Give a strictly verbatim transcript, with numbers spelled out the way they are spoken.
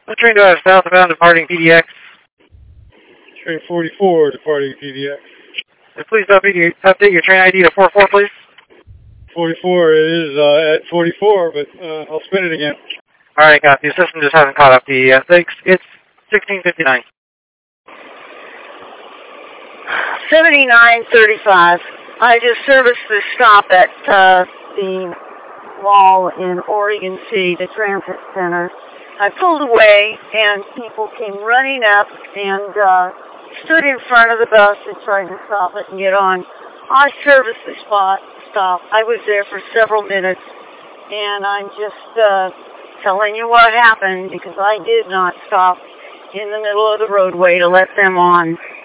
Train to have southbound departing P D X. Train forty-four departing P D X. Please update your, update your train I D to four four, please. forty-four, it is uh, at forty-four, but uh, I'll spin it again. Alright, copy. The system just hasn't caught up to you yet. Thanks. It's sixteen fifty-nine. seventy-nine thirty-five. I just serviced the stop at uh, the mall in Oregon City, the transit center. I pulled away, and people came running up and uh, stood in front of the bus and tried to stop it and get on. I serviced the spot stop. I was there for several minutes, and I'm just uh, telling you what happened because I did not stop in the middle of the roadway to let them on.